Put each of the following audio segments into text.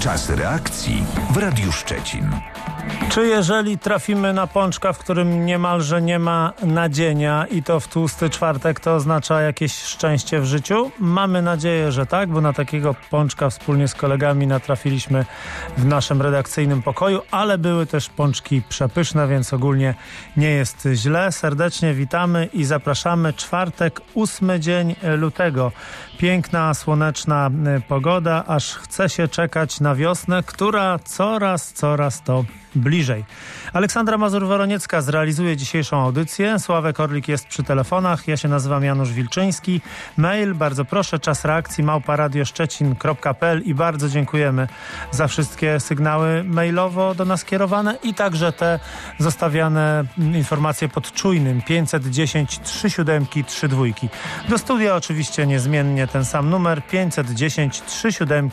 Czas reakcji w Radiu Szczecin. Czy jeżeli trafimy na pączka, w którym niemalże nie ma nadzienia i to w tłusty czwartek, to oznacza jakieś szczęście w życiu? Mamy nadzieję, że tak, bo na takiego pączka wspólnie z kolegami natrafiliśmy w naszym redakcyjnym pokoju, ale były też pączki przepyszne, więc ogólnie nie jest źle. Serdecznie witamy i zapraszamy. Czwartek, 8 dzień lutego. Piękna, słoneczna pogoda, aż chce się czekać na wiosnę, która coraz to bliżej. Aleksandra Mazur-Woroniecka zrealizuje dzisiejszą audycję. Sławek Orlik jest przy telefonach. Ja się nazywam Janusz Wilczyński. Mail, bardzo proszę, czas reakcji @radioszczecin.pl i bardzo dziękujemy za wszystkie sygnały mailowo do nas kierowane i także te zostawiane informacje pod czujnym 510 37 32. Do studia oczywiście niezmiennie ten sam numer 510 37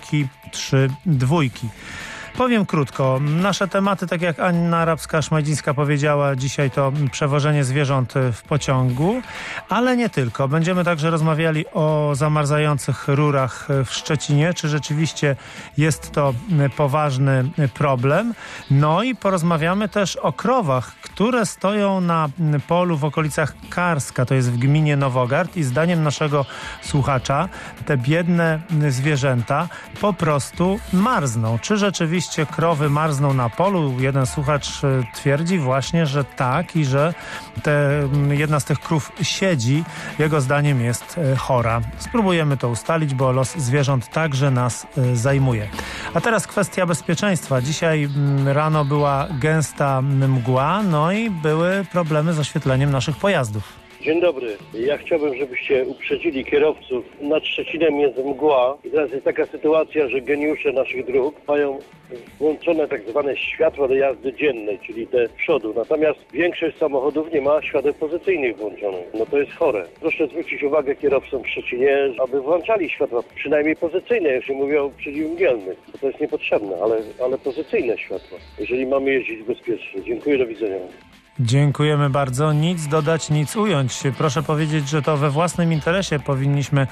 32. Powiem krótko. Nasze tematy, tak jak Anna Arabska-Szmajdzińska powiedziała, dzisiaj to przewożenie zwierząt w pociągu, ale nie tylko. Będziemy także rozmawiali o zamarzających rurach w Szczecinie, czy rzeczywiście jest to poważny problem. No i porozmawiamy też o krowach, które stoją na polu w okolicach Karska, to jest w gminie Nowogard i zdaniem naszego słuchacza te biedne zwierzęta po prostu marzną. Czy rzeczywiście krowy marzną na polu? Jeden słuchacz twierdzi właśnie, że tak i że jedna z tych krów siedzi. Jego zdaniem jest chora. Spróbujemy to ustalić, bo los zwierząt także nas zajmuje. A teraz kwestia bezpieczeństwa. Dzisiaj rano była gęsta mgła, no i były problemy z oświetleniem naszych pojazdów. Dzień dobry. Ja chciałbym, żebyście uprzedzili kierowców. Nad Szczecinem jest mgła i teraz jest taka sytuacja, że geniusze naszych dróg mają włączone tak zwane światła do jazdy dziennej, czyli te przodu. Natomiast większość samochodów nie ma świateł pozycyjnych włączonych. No to jest chore. Proszę zwrócić uwagę kierowcom w Szczecinie, aby włączali światła, przynajmniej pozycyjne, jak się mówi o przeciwmgielnych. Bo to jest niepotrzebne, ale pozycyjne światła, jeżeli mamy jeździć bezpiecznie. Dziękuję, do widzenia. Dziękujemy bardzo. Nic dodać, nic ująć. Proszę powiedzieć, że to we własnym interesie powinniśmy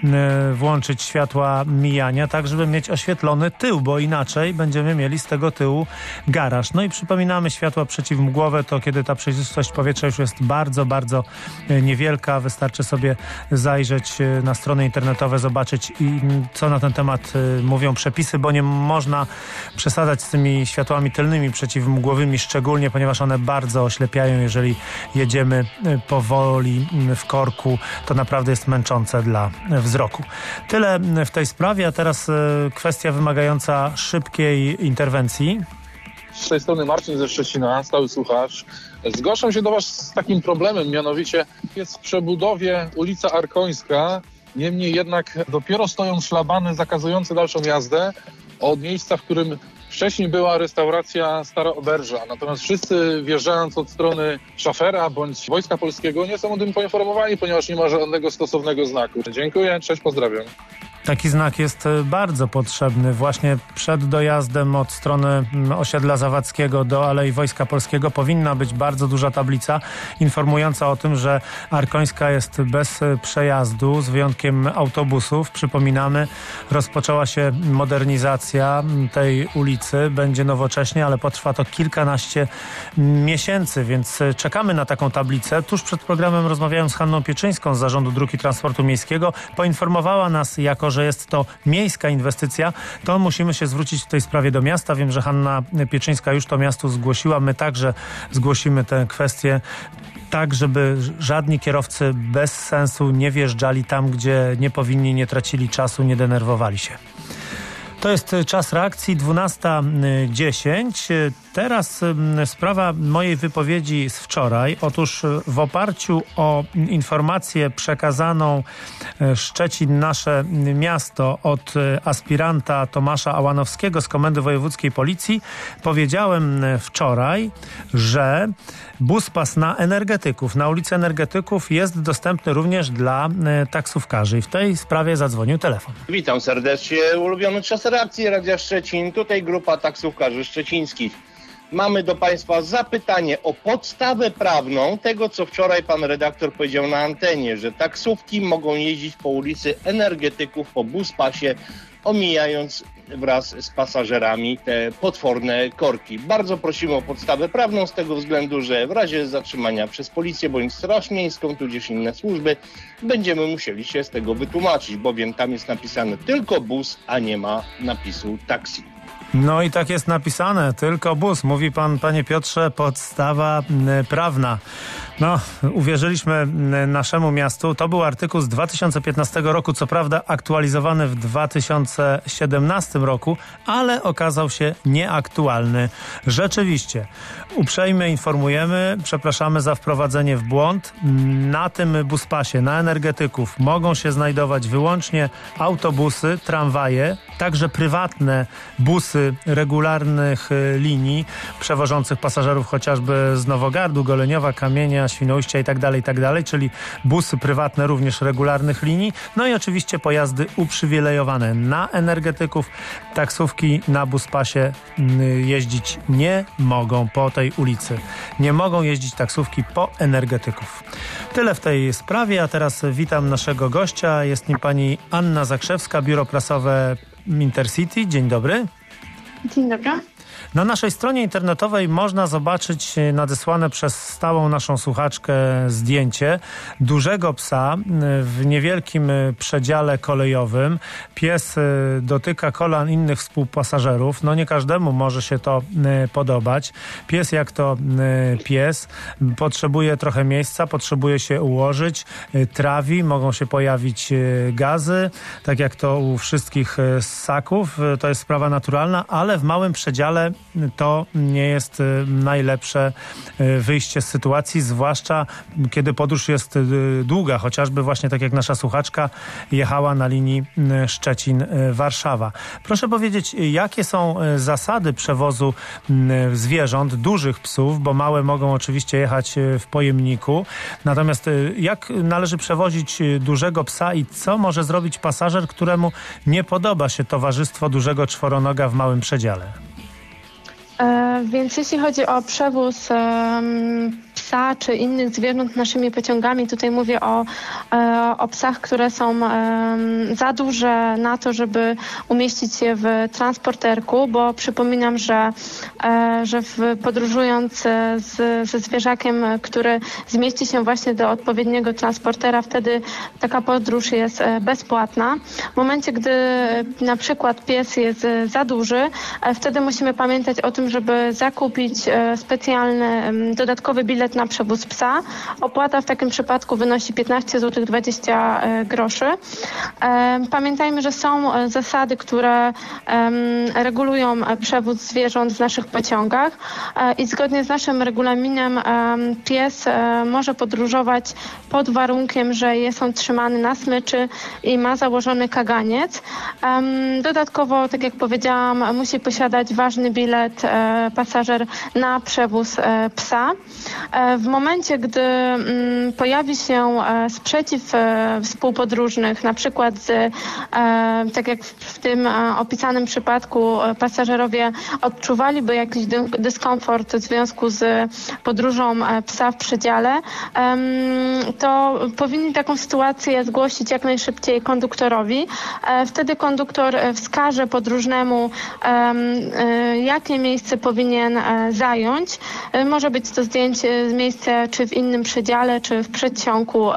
włączyć światła mijania, tak żeby mieć oświetlony tył, bo inaczej będziemy mieli z tego tyłu garaż. No i przypominamy, światła przeciwmgłowe to kiedy ta przejrzystość powietrza już jest bardzo niewielka. Wystarczy sobie zajrzeć na strony internetowe, zobaczyć co na ten temat mówią przepisy, bo nie można przesadzać z tymi światłami tylnymi przeciwmgłowymi, szczególnie ponieważ one bardzo oślepiają. Jeżeli jedziemy powoli w korku, to naprawdę jest męczące dla wzroku. Tyle w tej sprawie, a teraz kwestia wymagająca szybkiej interwencji. Z tej strony Marcin ze Szczecina, stały słuchacz. Zgłaszam się do Was z takim problemem, mianowicie jest w przebudowie ulica Arkońska, niemniej jednak dopiero stoją szlabany zakazujące dalszą jazdę od miejsca, w którym wcześniej była restauracja Stara Oberża, natomiast wszyscy wjeżdżając od strony szafera bądź Wojska Polskiego nie są o tym poinformowani, ponieważ nie ma żadnego stosownego znaku. Dziękuję, cześć, pozdrawiam. Taki znak jest bardzo potrzebny. Właśnie przed dojazdem od strony osiedla Zawadzkiego do Alei Wojska Polskiego powinna być bardzo duża tablica informująca o tym, że Arkońska jest bez przejazdu, z wyjątkiem autobusów. Przypominamy, rozpoczęła się modernizacja tej ulicy. Będzie nowocześnie, ale potrwa to kilkanaście miesięcy, więc czekamy na taką tablicę. Tuż przed programem rozmawiałem z Hanną Pieczyńską z Zarządu Dróg i Transportu Miejskiego. Poinformowała nas, jako że jest to miejska inwestycja, to musimy się zwrócić w tej sprawie do miasta. Wiem, że Hanna Pieczyńska już to miastu zgłosiła. My także zgłosimy tę kwestię, tak żeby żadni kierowcy bez sensu nie wjeżdżali tam, gdzie nie powinni, nie tracili czasu, nie denerwowali się. To jest czas reakcji 12:10. Teraz sprawa mojej wypowiedzi z wczoraj. Otóż w oparciu o informację przekazaną Szczecin, nasze miasto, od aspiranta Tomasza Ałanowskiego z Komendy Wojewódzkiej Policji, powiedziałem wczoraj, że buspas na energetyków, na ulicy Energetyków jest dostępny również dla taksówkarzy. I w tej sprawie zadzwonił telefon. Witam serdecznie. Ulubiony czas reakcji Radia Szczecin. Tutaj grupa taksówkarzy szczecińskich. Mamy do Państwa zapytanie o podstawę prawną tego, co wczoraj pan redaktor powiedział na antenie, że taksówki mogą jeździć po ulicy Energetyków, po buspasie, omijając wraz z pasażerami te potworne korki. Bardzo prosimy o podstawę prawną z tego względu, że w razie zatrzymania przez policję bądź Straż Miejską, tudzież inne służby, będziemy musieli się z tego wytłumaczyć, bowiem tam jest napisane tylko bus, a nie ma napisu taksi. No i tak jest napisane, tylko bus. Mówi pan, panie Piotrze, podstawa prawna. No, uwierzyliśmy naszemu miastu. To był artykuł z 2015 roku, co prawda aktualizowany w 2017 roku, ale okazał się nieaktualny. Rzeczywiście, uprzejmie informujemy, przepraszamy za wprowadzenie w błąd. Na tym buspasie, na energetyków mogą się znajdować wyłącznie autobusy, tramwaje, także prywatne busy regularnych linii przewożących pasażerów chociażby z Nowogardu, Goleniowa, Kamienia, Świnoujścia i tak dalej, czyli busy prywatne również regularnych linii, no i oczywiście pojazdy uprzywilejowane na energetyków. Taksówki na buspasie jeździć nie mogą po tej ulicy. Nie mogą jeździć taksówki po energetyków. Tyle w tej sprawie, a teraz witam naszego gościa. Jest nim pani Anna Zakrzewska, biuro prasowe Intercity. Dzień dobry. Dzień dobry. Na naszej stronie internetowej można zobaczyć nadesłane przez stałą naszą słuchaczkę zdjęcie dużego psa w niewielkim przedziale kolejowym. Pies dotyka kolan innych współpasażerów. No nie każdemu może się to podobać. Pies jak to pies potrzebuje trochę miejsca, potrzebuje się ułożyć, trawi, mogą się pojawić gazy, tak jak to u wszystkich ssaków. To jest sprawa naturalna, ale w małym przedziale to nie jest najlepsze wyjście z sytuacji, zwłaszcza kiedy podróż jest długa, chociażby właśnie tak jak nasza słuchaczka jechała na linii Szczecin-Warszawa. Proszę powiedzieć, jakie są zasady przewozu zwierząt, dużych psów, bo małe mogą oczywiście jechać w pojemniku. Natomiast jak należy przewozić dużego psa i co może zrobić pasażer, któremu nie podoba się towarzystwo dużego czworonoga w małym przedziale? Więc jeśli chodzi o przewóz psa czy innych zwierząt naszymi pociągami, tutaj mówię o psach, które są za duże na to, żeby umieścić je w transporterku, bo przypominam, że podróżując ze zwierzakiem, który zmieści się właśnie do odpowiedniego transportera, wtedy taka podróż jest bezpłatna. W momencie, gdy na przykład pies jest za duży, wtedy musimy pamiętać o tym, żeby zakupić specjalny dodatkowy bilet na przewóz psa. Opłata w takim przypadku wynosi 15 zł 20 groszy. Pamiętajmy, że są zasady, które regulują przewóz zwierząt w naszych pociągach i zgodnie z naszym regulaminem pies może podróżować pod warunkiem, że jest on trzymany na smyczy i ma założony kaganiec. Dodatkowo, tak jak powiedziałam, musi posiadać ważny bilet pasażer na przewóz psa. W momencie, gdy pojawi się sprzeciw współpodróżnych, na przykład tak jak w tym opisanym przypadku pasażerowie odczuwaliby jakiś dyskomfort w związku z podróżą psa w przedziale, to powinni taką sytuację zgłosić jak najszybciej konduktorowi. Wtedy konduktor wskaże podróżnemu, jakie miejsce powinien zająć. Może być to miejsce czy w innym przedziale, czy w przedsionku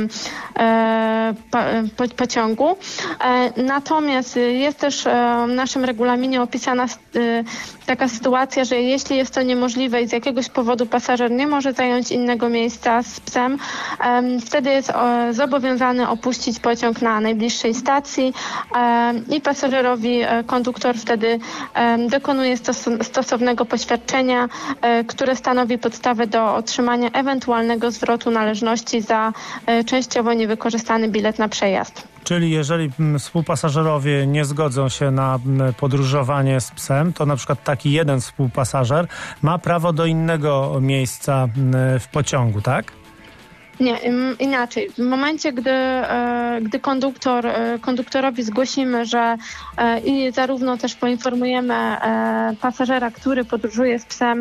pociągu. Natomiast jest też w naszym regulaminie opisana taka sytuacja, że jeśli jest to niemożliwe i z jakiegoś powodu pasażer nie może zająć innego miejsca z psem, wtedy jest zobowiązany opuścić pociąg na najbliższej stacji i pasażerowi konduktor wtedy dokonuje stosownego poświadczenia, które stanowi podstawę do otrzymania ewentualnego zwrotu należności za częściowo niewykorzystany bilet na przejazd. Czyli jeżeli współpasażerowie nie zgodzą się na podróżowanie z psem, to na przykład taki jeden współpasażer ma prawo do innego miejsca w pociągu, tak? Nie, inaczej. W momencie, gdy konduktorowi zgłosimy, że i zarówno też poinformujemy pasażera, który podróżuje z psem,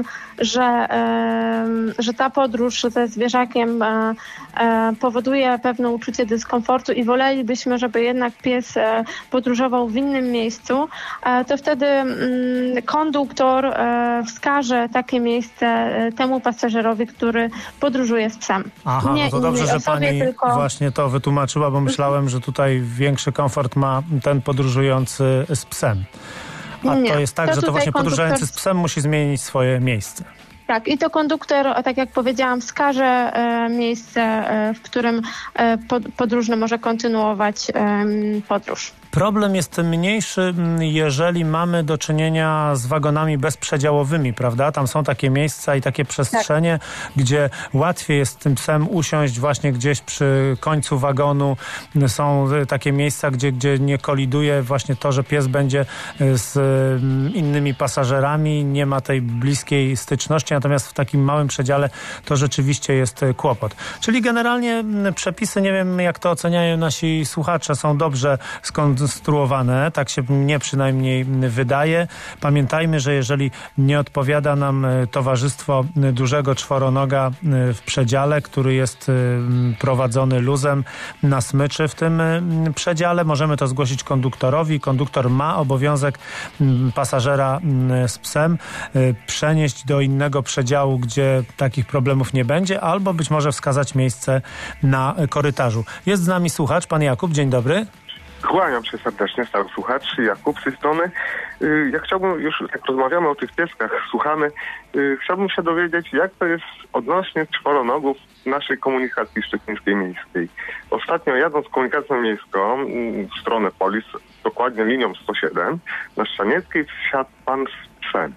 że ta podróż ze zwierzakiem powoduje pewne uczucie dyskomfortu i wolelibyśmy, żeby jednak pies podróżował w innym miejscu, to wtedy konduktor wskaże takie miejsce temu pasażerowi, który podróżuje z psem. Aha, no to dobrze, że pani właśnie to wytłumaczyła, bo myślałem, że tutaj większy komfort ma ten podróżujący z psem. A to jest tak, że to właśnie podróżujący z psem musi zmienić swoje miejsce. Tak, i to konduktor, tak jak powiedziałam, wskaże miejsce, w którym podróżny może kontynuować podróż. Problem jest mniejszy, jeżeli mamy do czynienia z wagonami bezprzedziałowymi, prawda? Tam są takie miejsca i takie przestrzenie, gdzie łatwiej jest tym psem usiąść właśnie gdzieś przy końcu wagonu. Są takie miejsca, gdzie nie koliduje właśnie to, że pies będzie z innymi pasażerami, nie ma tej bliskiej styczności, natomiast w takim małym przedziale to rzeczywiście jest kłopot. Czyli generalnie przepisy, nie wiem jak to oceniają nasi słuchacze, są dobrze skonstruowane, tak się mnie przynajmniej wydaje. Pamiętajmy, że jeżeli nie odpowiada nam towarzystwo dużego czworonoga w przedziale, który jest prowadzony luzem na smyczy w tym przedziale, możemy to zgłosić konduktorowi. Konduktor ma obowiązek pasażera z psem przenieść do innego przedziału, gdzie takich problemów nie będzie, albo być może wskazać miejsce na korytarzu. Jest z nami słuchacz, pan Jakub, dzień dobry. Kłaniam się serdecznie, stały słuchacz, Jakub z tej strony. Ja chciałbym, już jak rozmawiamy o tych pieskach, słuchamy, chciałbym się dowiedzieć, jak to jest odnośnie czworonogów naszej komunikacji szczecińskiej miejskiej. Ostatnio jadąc komunikacją miejską w stronę Polis, dokładnie linią 107, na Szczanieckiej wsiadł pan z psem.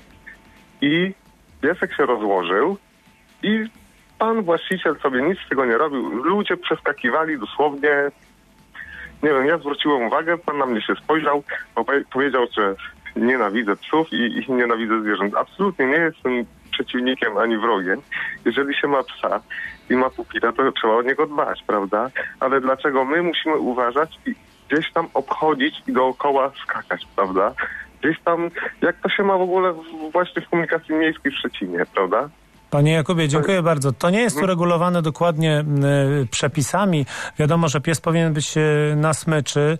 I piesek się rozłożył i pan właściciel sobie nic z tego nie robił. Ludzie przeskakiwali dosłownie. Nie wiem, ja zwróciłem uwagę, pan na mnie się spojrzał, powiedział, że nienawidzę psów i nienawidzę zwierząt. Absolutnie nie jestem przeciwnikiem ani wrogiem. Jeżeli się ma psa i ma pupila, to trzeba o niego dbać, prawda? Ale dlaczego my musimy uważać i gdzieś tam obchodzić i dookoła skakać, prawda? Gdzieś tam, jak to się ma w ogóle właśnie w komunikacji miejskiej w Szczecinie, prawda? Panie Jakubie, dziękuję bardzo. To nie jest uregulowane dokładnie przepisami. Wiadomo, że pies powinien być na smyczy.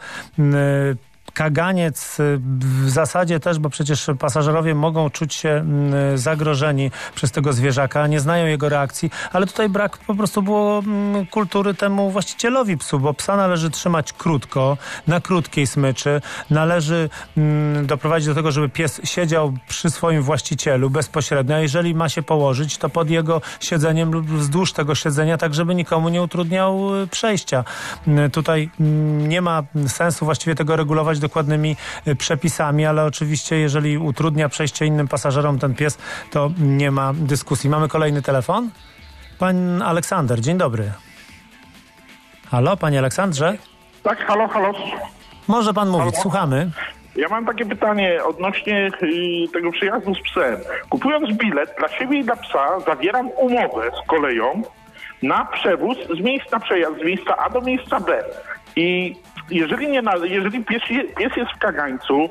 Kaganiec w zasadzie też, bo przecież pasażerowie mogą czuć się zagrożeni przez tego zwierzaka, nie znają jego reakcji, ale tutaj brak po prostu było kultury temu właścicielowi psu, bo psa należy trzymać krótko, na krótkiej smyczy, należy doprowadzić do tego, żeby pies siedział przy swoim właścicielu bezpośrednio, a jeżeli ma się położyć, to pod jego siedzeniem lub wzdłuż tego siedzenia, tak żeby nikomu nie utrudniał przejścia. Tutaj nie ma sensu właściwie tego regulować dokładnymi przepisami, ale oczywiście jeżeli utrudnia przejście innym pasażerom ten pies, to nie ma dyskusji. Mamy kolejny telefon? Pan Aleksander, dzień dobry. Halo, panie Aleksandrze? Tak, halo. Może pan mówić, słuchamy. Ja mam takie pytanie odnośnie tego przyjazdu z psem. Kupując bilet dla siebie i dla psa, zawieram umowę z koleją na przewóz z miejsca A do miejsca B. I jeżeli pies jest w kagańcu,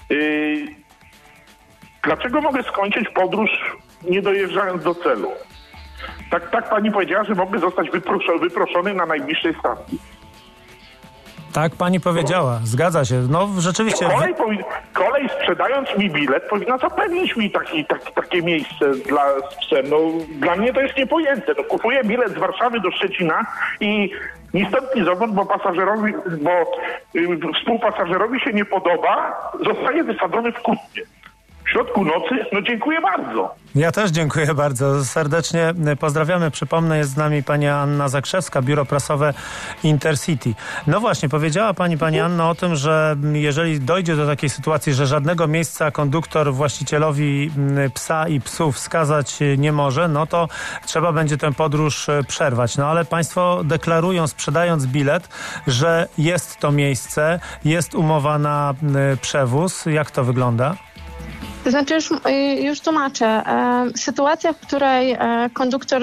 dlaczego mogę skończyć podróż nie dojeżdżając do celu? Tak pani powiedziała, że mogę zostać wyproszony na najbliższej stacji. Tak pani powiedziała, zgadza się. No rzeczywiście. Kolej sprzedając mi bilet powinna zapewnić mi takie miejsce z psem. No, dla mnie to jest niepojęte. No, kupuję bilet z Warszawy do Szczecina i ni stąd, ni zowąd, bo współpasażerowi się nie podoba, zostaje wysadzony w Kutnie. W środku nocy? No dziękuję bardzo. Ja też dziękuję bardzo. Serdecznie pozdrawiamy. Przypomnę, jest z nami pani Anna Zakrzewska, biuro prasowe Intercity. No właśnie, powiedziała pani Anno o tym, że jeżeli dojdzie do takiej sytuacji, że żadnego miejsca konduktor właścicielowi psa i psów wskazać nie może, no to trzeba będzie tę podróż przerwać. No ale państwo deklarują, sprzedając bilet, że jest to miejsce, jest umowa na przewóz. Jak to wygląda? To znaczy, już tłumaczę. Sytuacja, w której konduktor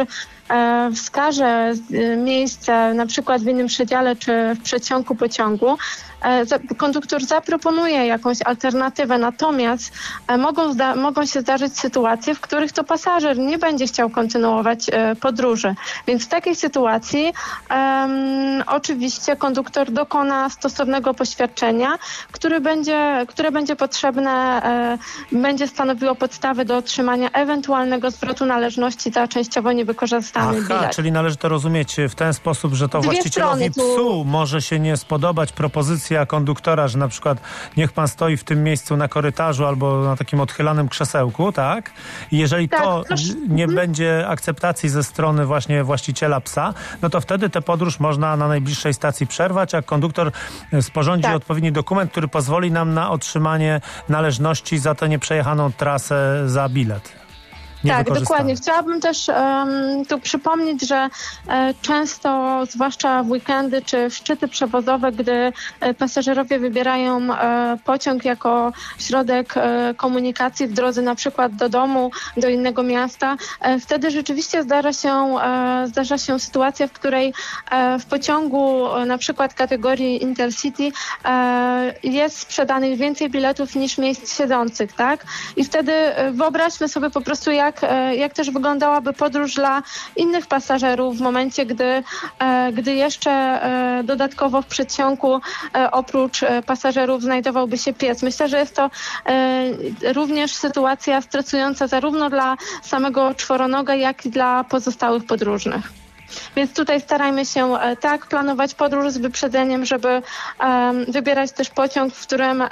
wskaże miejsce na przykład w innym przedziale czy w przedsionku pociągu, konduktor zaproponuje jakąś alternatywę, natomiast mogą się zdarzyć sytuacje, w których to pasażer nie będzie chciał kontynuować podróży. Więc w takiej sytuacji oczywiście konduktor dokona stosownego poświadczenia, które będzie potrzebne, będzie stanowiło podstawę do otrzymania ewentualnego zwrotu należności za częściowo niewykorzystany bilet. Czyli należy to rozumieć w ten sposób, że to właścicielowi psu może się nie spodobać propozycja konduktora, że na przykład niech pan stoi w tym miejscu na korytarzu albo na takim odchylanym krzesełku, tak? I jeżeli to nie będzie akceptacji ze strony właśnie właściciela psa, no to wtedy tę podróż można na najbliższej stacji przerwać, a konduktor sporządzi odpowiedni dokument, który pozwoli nam na otrzymanie należności za tę nieprzejechaną trasę za bilet. Tak, dokładnie. Chciałabym też tu przypomnieć, że często, zwłaszcza w weekendy czy w szczyty przewozowe, gdy pasażerowie wybierają pociąg jako środek komunikacji w drodze na przykład do domu, do innego miasta, wtedy rzeczywiście zdarza się sytuacja, w której w pociągu na przykład kategorii Intercity jest sprzedanych więcej biletów niż miejsc siedzących, tak? I wtedy wyobraźmy sobie po prostu, jak też wyglądałaby podróż dla innych pasażerów w momencie, gdy jeszcze dodatkowo w przedsionku oprócz pasażerów znajdowałby się pies. Myślę, że jest to również sytuacja stresująca zarówno dla samego czworonoga, jak i dla pozostałych podróżnych. Więc tutaj starajmy się tak planować podróż z wyprzedzeniem, żeby wybierać też pociąg, w którym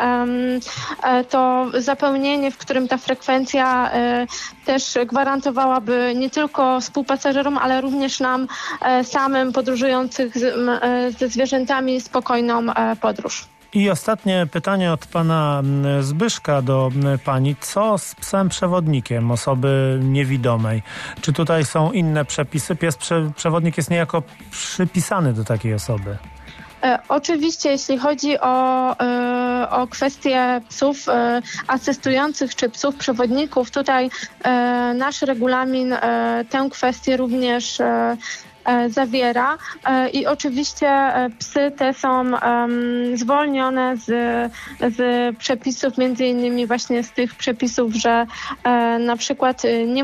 to zapełnienie, w którym ta frekwencja też gwarantowałaby nie tylko współpasażerom, ale również nam samym podróżujących ze zwierzętami spokojną podróż. I ostatnie pytanie od pana Zbyszka do pani. Co z psem przewodnikiem osoby niewidomej? Czy tutaj są inne przepisy? Pies przewodnik jest niejako przypisany do takiej osoby. Oczywiście, jeśli chodzi o kwestie psów asystujących czy psów przewodników, tutaj nasz regulamin tę kwestię również zawiera i oczywiście psy te są zwolnione z przepisów, między innymi właśnie z tych przepisów, że na przykład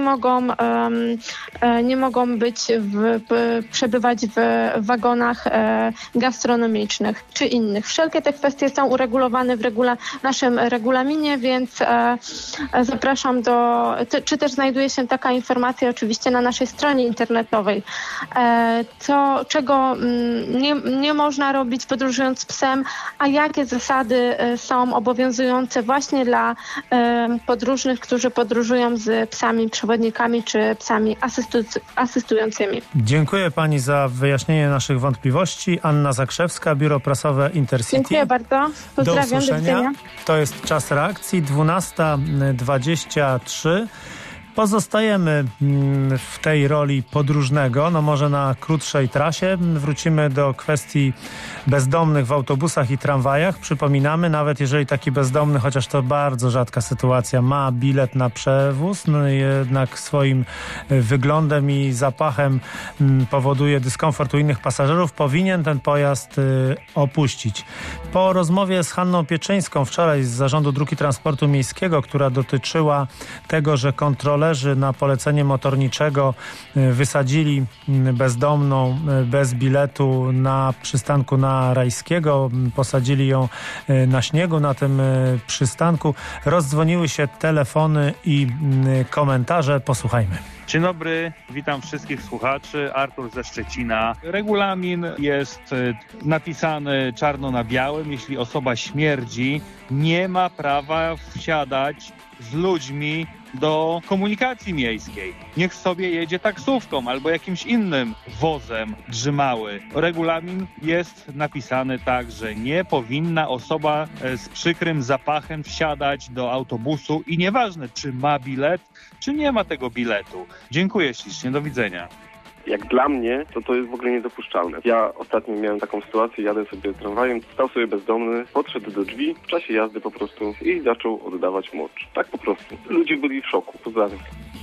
nie mogą przebywać w wagonach gastronomicznych czy innych. Wszelkie te kwestie są uregulowane w naszym regulaminie, więc zapraszam czy też znajduje się taka informacja oczywiście na naszej stronie internetowej. Czego nie można robić podróżując z psem, a jakie zasady są obowiązujące właśnie dla podróżnych, którzy podróżują z psami przewodnikami czy psami asystującymi. Dziękuję pani za wyjaśnienie naszych wątpliwości. Anna Zakrzewska, Biuro Prasowe Intercity. Dziękuję bardzo. Pozdrawiam. Do usłyszenia. Do widzenia. To jest czas reakcji, 12:23. Pozostajemy w tej roli podróżnego, no może na krótszej trasie. Wrócimy do kwestii bezdomnych w autobusach i tramwajach. Przypominamy, nawet jeżeli taki bezdomny, chociaż to bardzo rzadka sytuacja, ma bilet na przewóz, no jednak swoim wyglądem i zapachem powoduje dyskomfort u innych pasażerów, powinien ten pojazd opuścić. Po rozmowie z Hanną Pieczyńską wczoraj z Zarządu Dróg i Transportu Miejskiego, która dotyczyła tego, że kontrolerzy na polecenie motorniczego wysadzili bezdomną bez biletu na przystanku na Rajskiego, posadzili ją na śniegu na tym przystanku. Rozdzwoniły się telefony i komentarze. Posłuchajmy. Dzień dobry, witam wszystkich słuchaczy. Artur ze Szczecina. Regulamin jest napisany czarno na białym. Jeśli osoba śmierdzi, nie ma prawa wsiadać z ludźmi do komunikacji miejskiej. Niech sobie jedzie taksówką albo jakimś innym wozem drzymały. Regulamin jest napisany tak, że nie powinna osoba z przykrym zapachem wsiadać do autobusu i nieważne, czy ma bilet, czy nie ma tego biletu. Dziękuję ślicznie, do widzenia. Jak dla mnie, to jest w ogóle niedopuszczalne. Ja ostatnio miałem taką sytuację, jadę sobie tramwajem, stał sobie bezdomny, podszedł do drzwi w czasie jazdy po prostu i zaczął oddawać mocz. Tak po prostu. Ludzie byli w szoku. Pozdrawiam.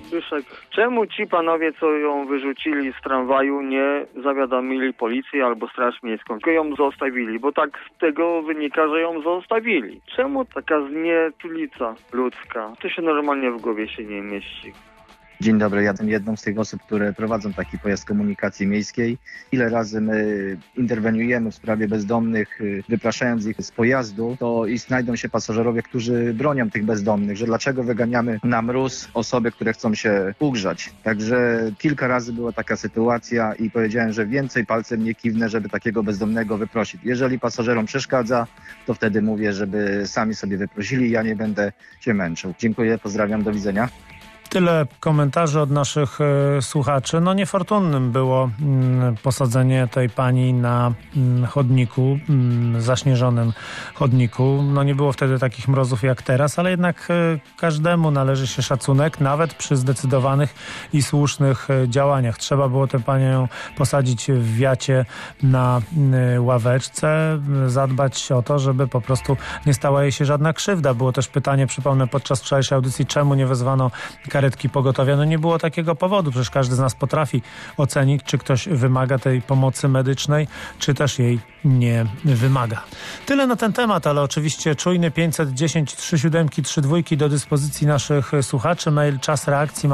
Zbyszek. Czemu ci panowie, co ją wyrzucili z tramwaju, nie zawiadomili policji albo straż miejską, tylko ją zostawili? Bo tak z tego wynika, że ją zostawili. Czemu taka znieczulica ludzka? To się normalnie w głowie się nie mieści. Dzień dobry, ja jestem jedną z tych osób, które prowadzą taki pojazd komunikacji miejskiej. Ile razy my interweniujemy w sprawie bezdomnych, wypraszając ich z pojazdu, to i znajdą się pasażerowie, którzy bronią tych bezdomnych, że dlaczego wyganiamy na mróz osoby, które chcą się ugrzać. Także kilka razy była taka sytuacja i powiedziałem, że więcej palcem nie kiwnę, żeby takiego bezdomnego wyprosić. Jeżeli pasażerom przeszkadza, to wtedy mówię, żeby sami sobie wyprosili, ja nie będę się męczył. Dziękuję, pozdrawiam, do widzenia. Tyle komentarzy od naszych słuchaczy. No niefortunnym było posadzenie tej pani na chodniku, zaśnieżonym chodniku. No nie było wtedy takich mrozów jak teraz, ale jednak każdemu należy się szacunek, nawet przy zdecydowanych i słusznych działaniach. Trzeba było tę panią posadzić w wiacie na ławeczce, zadbać o to, żeby po prostu nie stała jej się żadna krzywda. Było też pytanie, przypomnę, podczas wczorajszej audycji, czemu nie wezwano karetki pogotowia. No nie było takiego powodu. Przecież każdy z nas potrafi ocenić, czy ktoś wymaga tej pomocy medycznej, czy też jej nie wymaga. Tyle na ten temat, ale oczywiście czujny 510 37 32 do dyspozycji naszych słuchaczy. Mail czasreakcji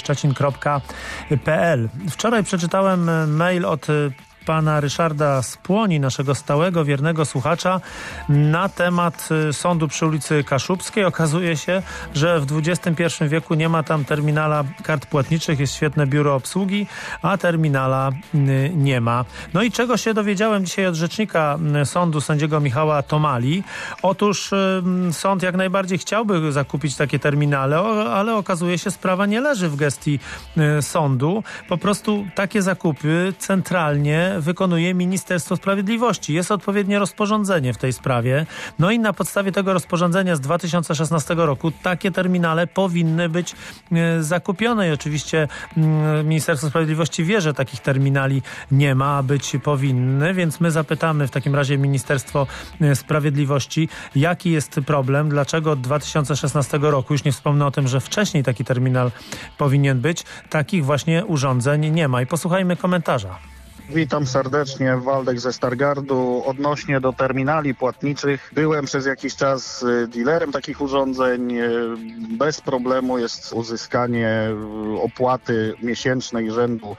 @radioszczecin.pl. Wczoraj przeczytałem mail od pana Ryszarda z Płoni, naszego stałego, wiernego słuchacza, na temat sądu przy ulicy Kaszubskiej. Okazuje się, że w XXI wieku nie ma tam terminala kart płatniczych, jest świetne biuro obsługi, a terminala nie ma. No i czego się dowiedziałem dzisiaj od rzecznika sądu, sędziego Michała Tomali? Otóż sąd jak najbardziej chciałby zakupić takie terminale, ale okazuje się, sprawa nie leży w gestii sądu. Po prostu takie zakupy centralnie wykonuje Ministerstwo Sprawiedliwości. Jest odpowiednie rozporządzenie w tej sprawie. No i na podstawie tego rozporządzenia z 2016 roku takie terminale powinny być zakupione. I oczywiście Ministerstwo Sprawiedliwości wie, że takich terminali nie ma, a być powinny, więc my zapytamy w takim razie Ministerstwo Sprawiedliwości, jaki jest problem, dlaczego od 2016 roku, już nie wspomnę o tym, że wcześniej taki terminal powinien być, takich właśnie urządzeń nie ma. I posłuchajmy komentarza. Witam serdecznie, Waldek ze Stargardu. Odnośnie do terminali płatniczych, byłem przez jakiś czas dealerem takich urządzeń. Bez problemu jest uzyskanie opłaty miesięcznej rzędu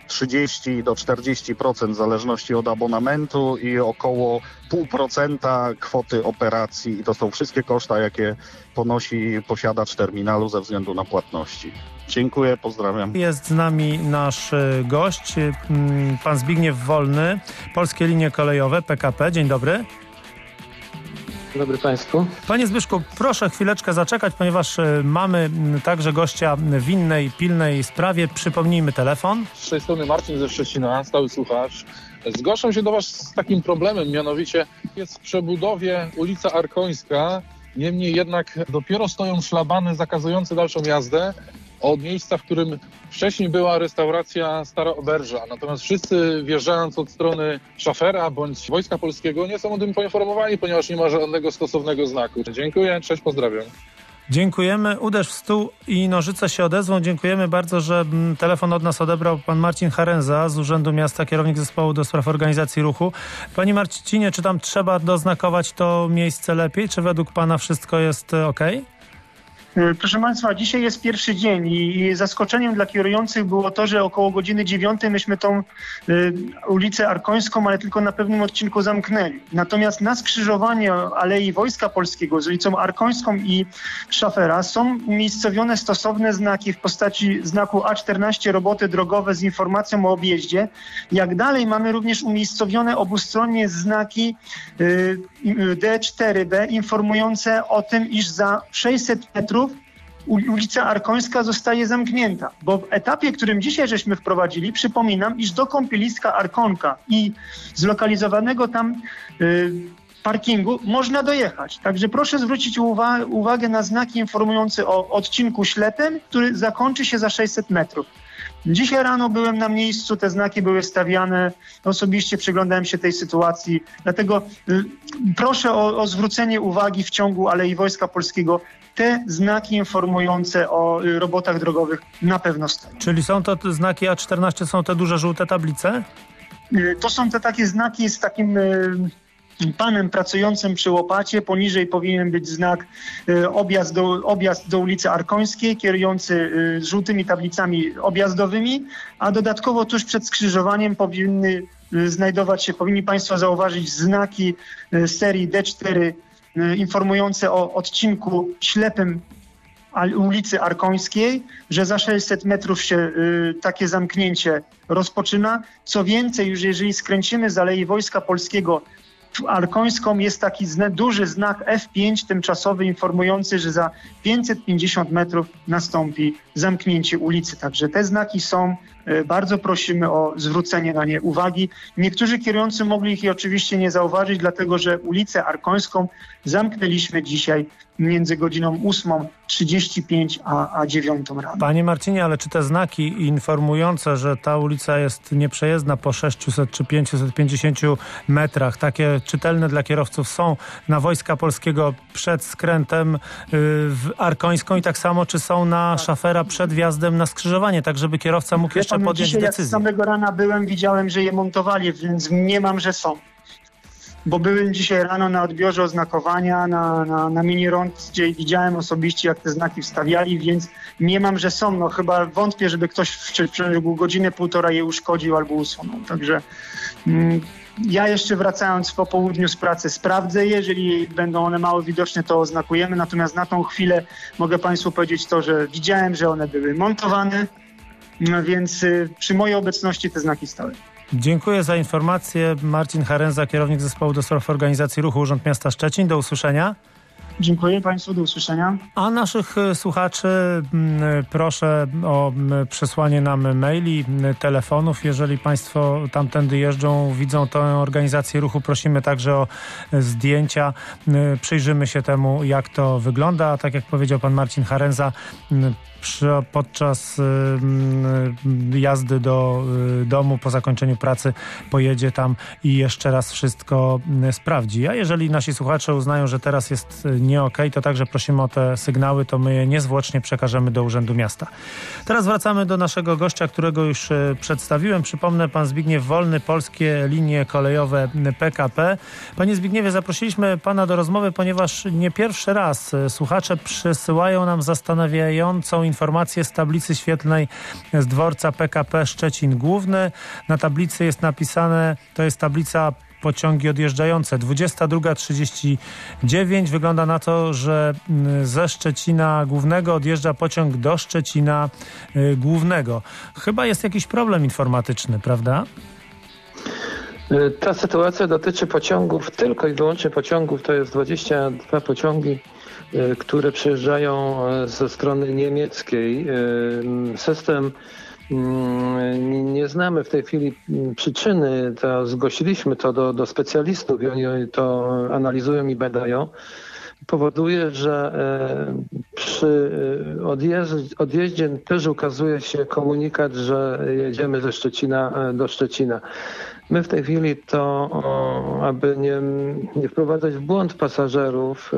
30 do 40% w zależności od abonamentu i około 0,5% kwoty operacji. I to są wszystkie koszta, jakie ponosi posiadacz terminalu ze względu na płatności. Dziękuję, pozdrawiam. Jest z nami nasz gość, pan Zbigniew Wolny, Polskie Linie Kolejowe, PKP. Dzień dobry. Dzień dobry Państwu. Panie Zbyszku, proszę chwileczkę zaczekać, ponieważ mamy także gościa w innej, pilnej sprawie. Przypomnijmy telefon. Z tej strony Marcin ze Szczecina, stały słuchacz. Zgłaszam się do Was z takim problemem, mianowicie jest w przebudowie ulica Arkońska. Niemniej jednak dopiero stoją szlabany zakazujące dalszą jazdę od miejsca, w którym wcześniej była restauracja Stara Oberża. Natomiast wszyscy wjeżdżając od strony szafera bądź Wojska Polskiego nie są o tym poinformowani, ponieważ nie ma żadnego stosownego znaku. Dziękuję, cześć, pozdrawiam. Dziękujemy. Uderz w stół i nożyce się odezwą. Dziękujemy bardzo, że telefon od nas odebrał pan Marcin Harenza z Urzędu Miasta, kierownik zespołu do spraw organizacji ruchu. Panie Marcinie, czy tam trzeba doznakować to miejsce lepiej? Czy według pana wszystko jest okej? Proszę Państwa, dzisiaj jest pierwszy dzień i zaskoczeniem dla kierujących było to, że około godziny 9 myśmy tą ulicę Arkońską, ale tylko na pewnym odcinku zamknęli. Natomiast na skrzyżowaniu Alei Wojska Polskiego z ulicą Arkońską i Szafera są umiejscowione stosowne znaki w postaci znaku A14 roboty drogowe z informacją o objeździe. Jak dalej mamy również umiejscowione obustronnie znaki D4B informujące o tym, iż za 600 metrów ulica Arkońska zostaje zamknięta, bo w etapie, którym dzisiaj żeśmy wprowadzili, przypominam, iż do kąpieliska Arkonka i zlokalizowanego tam parkingu można dojechać. Także proszę zwrócić uwagę na znaki informujące o odcinku ślepym, który zakończy się za 600 metrów. Dzisiaj rano byłem na miejscu, te znaki były stawiane, osobiście przyglądałem się tej sytuacji, dlatego proszę o zwrócenie uwagi w ciągu Alei Wojska Polskiego. Te znaki informujące o robotach drogowych na pewno stoją. Czyli są to te znaki A14, są te duże żółte tablice? To są te takie znaki z takim panem pracującym przy łopacie. Poniżej powinien być znak objazd do ulicy Arkońskiej, kierujący żółtymi tablicami objazdowymi, a dodatkowo tuż przed skrzyżowaniem powinni Państwo zauważyć znaki serii D4 informujące o odcinku ślepym ulicy Arkońskiej, że za 600 metrów się takie zamknięcie rozpoczyna. Co więcej, już jeżeli skręcimy z Alei Wojska Polskiego w Arkońską, jest taki duży znak F5 tymczasowy informujący, że za 550 metrów nastąpi zamknięcie ulicy. Także te znaki są. Bardzo prosimy o zwrócenie na nie uwagi. Niektórzy kierujący mogli ich oczywiście nie zauważyć, dlatego że ulicę Arkońską zamknęliśmy dzisiaj między godziną 8:35 a 9 rano. Panie Marcinie, ale czy te znaki informujące, że ta ulica jest nieprzejezdna po 600 czy 550 metrach, takie czytelne dla kierowców, są na Wojska Polskiego przed skrętem w Arkońską i tak samo czy są na Szafera przed wjazdem na skrzyżowanie, tak żeby kierowca mógł jeszcze podjąć dzisiaj, decyzję? Jak z samego rana byłem, widziałem, że je montowali, więc mniemam, że są. Bo byłem dzisiaj rano na odbiorze oznakowania, na mini rond, gdzie widziałem osobiście, jak te znaki wstawiali, więc mniemam, że są. No chyba wątpię, żeby ktoś w ciągu godziny, półtora je uszkodził albo usunął. Także ja jeszcze wracając po południu z pracy sprawdzę. Jeżeli będą one mało widoczne, to oznakujemy. Natomiast na tą chwilę mogę Państwu powiedzieć to, że widziałem, że one były montowane, więc przy mojej obecności te znaki stały. Dziękuję za informację. Marcin Harenza, kierownik Zespołu do Spraw Organizacji Ruchu Urząd Miasta Szczecin. Do usłyszenia. Dziękuję Państwu, do usłyszenia. A naszych słuchaczy proszę o przesłanie nam maili, telefonów. Jeżeli Państwo tamtędy jeżdżą, widzą tę organizację ruchu, prosimy także o zdjęcia. Przyjrzymy się temu, jak to wygląda. A tak jak powiedział pan Marcin Harenza, podczas jazdy do domu po zakończeniu pracy pojedzie tam i jeszcze raz wszystko sprawdzi. A jeżeli nasi słuchacze uznają, że teraz jest nie okej, to także prosimy o te sygnały, to my je niezwłocznie przekażemy do Urzędu Miasta. Teraz wracamy do naszego gościa, którego już przedstawiłem. Przypomnę, pan Zbigniew Wolny, Polskie Linie Kolejowe PKP. Panie Zbigniewie, zaprosiliśmy pana do rozmowy, ponieważ nie pierwszy raz słuchacze przysyłają nam zastanawiającą informację z tablicy świetlnej z dworca PKP Szczecin Główny. Na tablicy jest napisane, to jest tablica pociągi odjeżdżające 22:39. Wygląda na to, że ze Szczecina Głównego odjeżdża pociąg do Szczecina Głównego. Chyba jest jakiś problem informatyczny, prawda? Ta sytuacja dotyczy pociągów, tylko i wyłącznie pociągów. To jest 22 pociągi, które przyjeżdżają ze strony niemieckiej. System, nie znamy w tej chwili przyczyny, to zgłosiliśmy to do specjalistów i oni to analizują i badają. Powoduje, że przy odjeździe też ukazuje się komunikat, że jedziemy ze Szczecina do Szczecina. My w tej chwili to, aby nie wprowadzać w błąd pasażerów,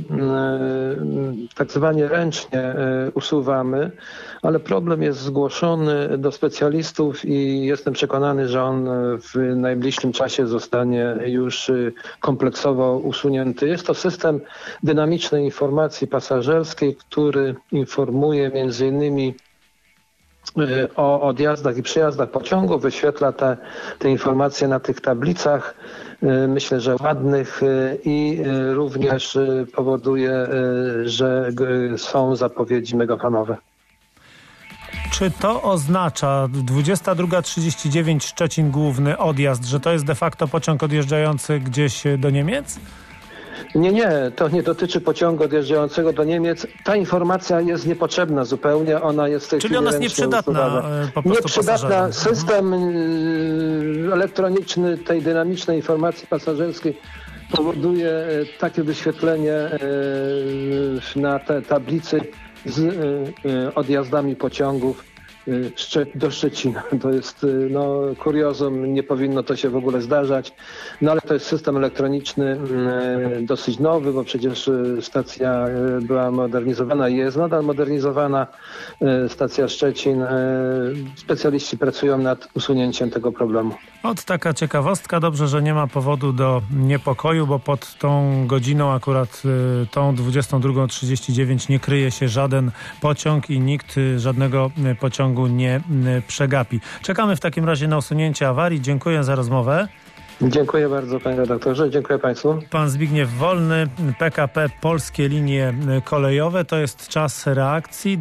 tak zwanie ręcznie usuwamy, ale problem jest zgłoszony do specjalistów i jestem przekonany, że on w najbliższym czasie zostanie już kompleksowo usunięty. Jest to system dynamicznej informacji pasażerskiej, który informuje m.in. o odjazdach i przyjazdach pociągów, wyświetla te informacje na tych tablicach, myślę, że ładnych i również powoduje, że są zapowiedzi megafonowe. Czy to oznacza 22:39 Szczecin Główny odjazd, że to jest de facto pociąg odjeżdżający gdzieś do Niemiec? Nie, to nie dotyczy pociągu odjeżdżającego do Niemiec. Ta informacja jest niepotrzebna zupełnie, ona jest w tej Czyli ona jest nieprzydatna po prostu nieprzydatna. System elektroniczny tej dynamicznej informacji pasażerskiej powoduje takie wyświetlenie na te tablicy z odjazdami pociągów do Szczecina. To jest kuriozum, nie powinno to się w ogóle zdarzać, ale to jest system elektroniczny dosyć nowy, bo przecież stacja była modernizowana i jest nadal modernizowana. Stacja Szczecin. Specjaliści pracują nad usunięciem tego problemu. Taka ciekawostka. Dobrze, że nie ma powodu do niepokoju, bo pod tą godziną, akurat tą 22:39 nie kryje się żaden pociąg i nikt żadnego pociągu nie przegapi. Czekamy w takim razie na usunięcie awarii. Dziękuję za rozmowę. Dziękuję bardzo, panie redaktorze. Dziękuję państwu. Pan Zbigniew Wolny, PKP Polskie Linie Kolejowe. To jest czas reakcji,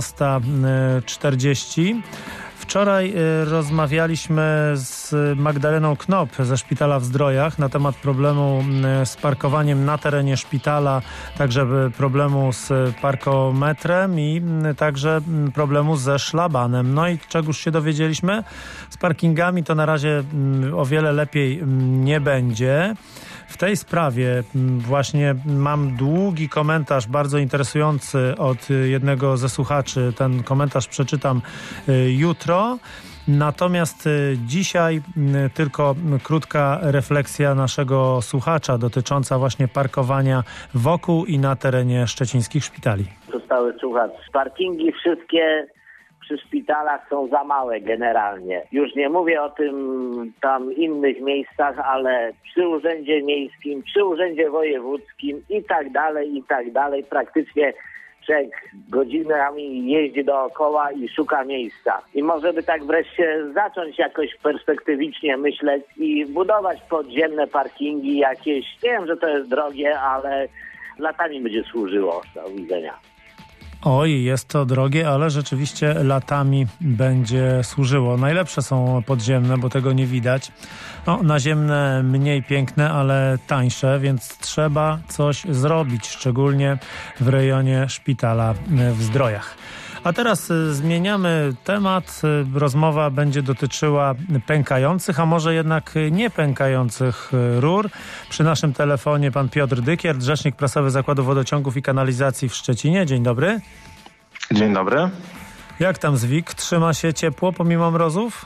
12:40. Wczoraj rozmawialiśmy z Magdaleną Knop ze Szpitala w Zdrojach na temat problemu z parkowaniem na terenie szpitala, także problemu z parkometrem i także problemu ze szlabanem. No i czegoż się dowiedzieliśmy? Z parkingami to na razie o wiele lepiej nie będzie. W tej sprawie właśnie mam długi komentarz, bardzo interesujący od jednego ze słuchaczy. Ten komentarz przeczytam jutro. Natomiast dzisiaj tylko krótka refleksja naszego słuchacza dotycząca właśnie parkowania wokół i na terenie szczecińskich szpitali. Zostały słuchacz. Parkingi wszystkie przy szpitalach są za małe generalnie. Już nie mówię o tym tam innych miejscach, ale przy urzędzie miejskim, przy urzędzie wojewódzkim i tak dalej. Praktycznie człowiek godzinami jeździ dookoła i szuka miejsca. I może by tak wreszcie zacząć jakoś perspektywicznie myśleć i budować podziemne parkingi jakieś. Wiem, że to jest drogie, ale latami będzie służyło. Do widzenia. Oj, jest to drogie, ale rzeczywiście latami będzie służyło. Najlepsze są podziemne, bo tego nie widać. Naziemne mniej piękne, ale tańsze, więc trzeba coś zrobić, szczególnie w rejonie szpitala w Zdrojach. A teraz zmieniamy temat. Rozmowa będzie dotyczyła pękających, a może jednak nie pękających rur. Przy naszym telefonie pan Piotr Dykier, rzecznik prasowy Zakładu Wodociągów i Kanalizacji w Szczecinie. Dzień dobry. Dzień dobry. Jak tam zwik? Trzyma się ciepło pomimo mrozów?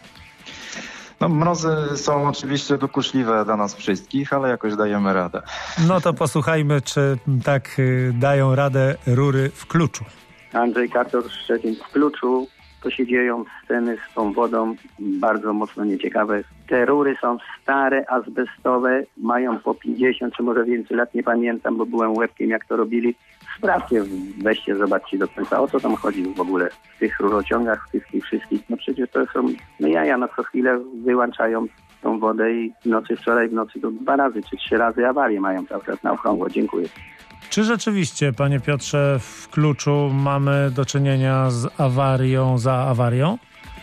Mrozy są oczywiście dokuczliwe dla nas wszystkich, ale jakoś dajemy radę. No to posłuchajmy, czy tak dają radę rury w Kluczu. Andrzej Kator, Szczecin. W Kluczu to się dzieją sceny z tą wodą bardzo mocno nieciekawe. Te rury są stare, azbestowe, mają po 50 czy może więcej lat, nie pamiętam, bo byłem łebkiem jak to robili. Sprawdźcie, weźcie, zobaczcie do końca, o co tam chodzi w ogóle w tych rurociągach, w tych wszystkich. No przecież to są jaja, co chwilę wyłączają tą wodę i wczoraj w nocy to 2 razy czy 3 razy awarię mają cały czas na okrągło. Dziękuję. Czy rzeczywiście, panie Piotrze, w Kluczu mamy do czynienia z awarią za awarią?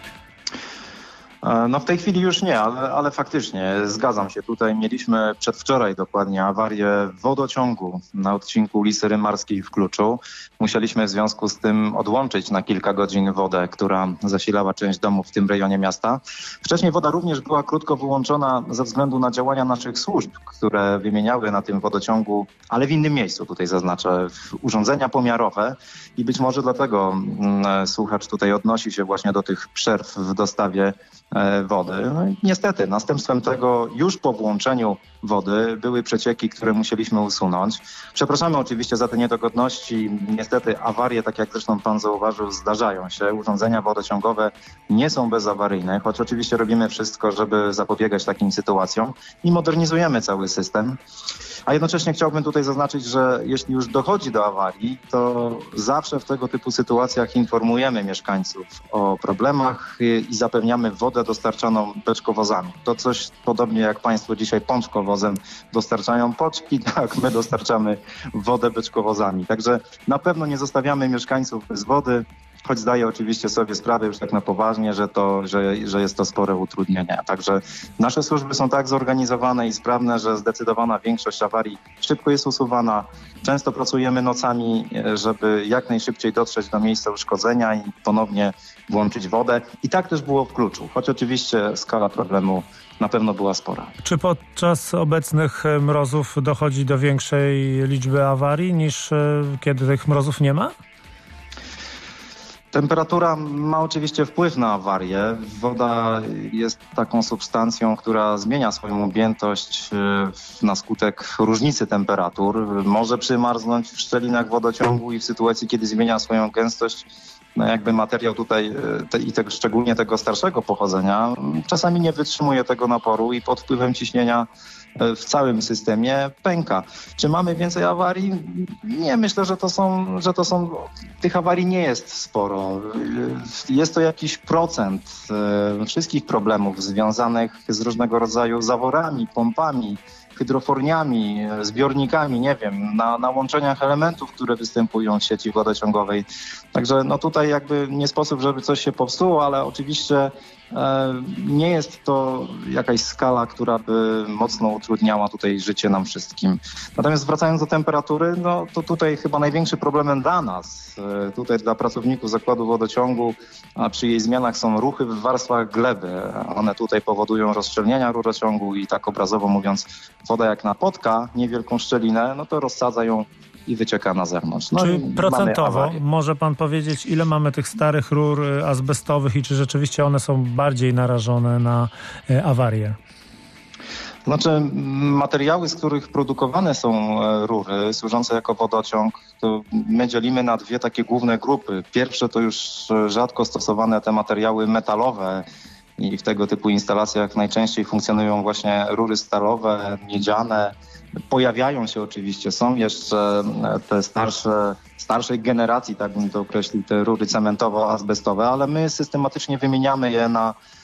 W tej chwili już nie, ale faktycznie zgadzam się. Tutaj mieliśmy przedwczoraj dokładnie awarię w wodociągu na odcinku ulicy Rymarskiej w Kluczu. Musieliśmy w związku z tym odłączyć na kilka godzin wodę, która zasilała część domów w tym rejonie miasta. Wcześniej woda również była krótko wyłączona ze względu na działania naszych służb, które wymieniały na tym wodociągu, ale w innym miejscu, tutaj zaznaczę, urządzenia pomiarowe i być może dlatego słuchacz tutaj odnosi się właśnie do tych przerw w dostawie wody. Niestety następstwem tego już po włączeniu wody były przecieki, które musieliśmy usunąć. Przepraszamy oczywiście za te niedogodności. Niestety awarie, tak jak zresztą pan zauważył, zdarzają się. Urządzenia wodociągowe nie są bezawaryjne, choć oczywiście robimy wszystko, żeby zapobiegać takim sytuacjom i modernizujemy cały system. A jednocześnie chciałbym tutaj zaznaczyć, że jeśli już dochodzi do awarii, to zawsze w tego typu sytuacjach informujemy mieszkańców o problemach i zapewniamy wodę dostarczaną beczkowozami. To coś podobnie jak państwo dzisiaj pączkowozem dostarczają poczki, tak my dostarczamy wodę beczkowozami. Także na pewno nie zostawiamy mieszkańców bez wody, choć zdaję oczywiście sobie sprawę już tak na poważnie, że jest to spore utrudnienie. Także nasze służby są tak zorganizowane i sprawne, że zdecydowana większość awarii szybko jest usuwana. Często pracujemy nocami, żeby jak najszybciej dotrzeć do miejsca uszkodzenia i ponownie włączyć wodę. I tak też było w Kluczu, choć oczywiście skala problemu na pewno była spora. Czy podczas obecnych mrozów dochodzi do większej liczby awarii niż kiedy tych mrozów nie ma? Temperatura ma oczywiście wpływ na awarię. Woda jest taką substancją, która zmienia swoją objętość na skutek różnicy temperatur. Może przymarznąć w szczelinach wodociągu i w sytuacji, kiedy zmienia swoją gęstość, jakby materiał tutaj szczególnie tego starszego pochodzenia czasami nie wytrzymuje tego naporu i pod wpływem ciśnienia w całym systemie pęka. Czy mamy więcej awarii? Nie, myślę, że tych awarii nie jest sporo. Jest to jakiś procent wszystkich problemów związanych z różnego rodzaju zaworami, pompami, hydroforniami, zbiornikami, nie wiem, na łączeniach elementów, które występują w sieci wodociągowej. Także tutaj jakby nie sposób, żeby coś się popsuło, ale oczywiście nie jest to jakaś skala, która by mocno utrudniała tutaj życie nam wszystkim. Natomiast wracając do temperatury, to tutaj chyba największym problemem dla nas, tutaj dla pracowników zakładu wodociągu, a przy jej zmianach są ruchy w warstwach gleby. One tutaj powodują rozszczelnienia rurociągu i tak obrazowo mówiąc, woda jak napotka niewielką szczelinę, to rozsadza ją i wycieka na zewnątrz. Czy procentowo może pan powiedzieć, ile mamy tych starych rur azbestowych i czy rzeczywiście one są bardziej narażone na awarie? Znaczy materiały, z których produkowane są rury służące jako wodociąg, to my dzielimy na dwie takie główne grupy. Pierwsze to już rzadko stosowane te materiały metalowe i w tego typu instalacjach najczęściej funkcjonują właśnie rury stalowe, miedziane. Pojawiają się oczywiście, są jeszcze te starszej generacji, tak bym to określił, te rury cementowo-azbestowe, ale my systematycznie wymieniamy je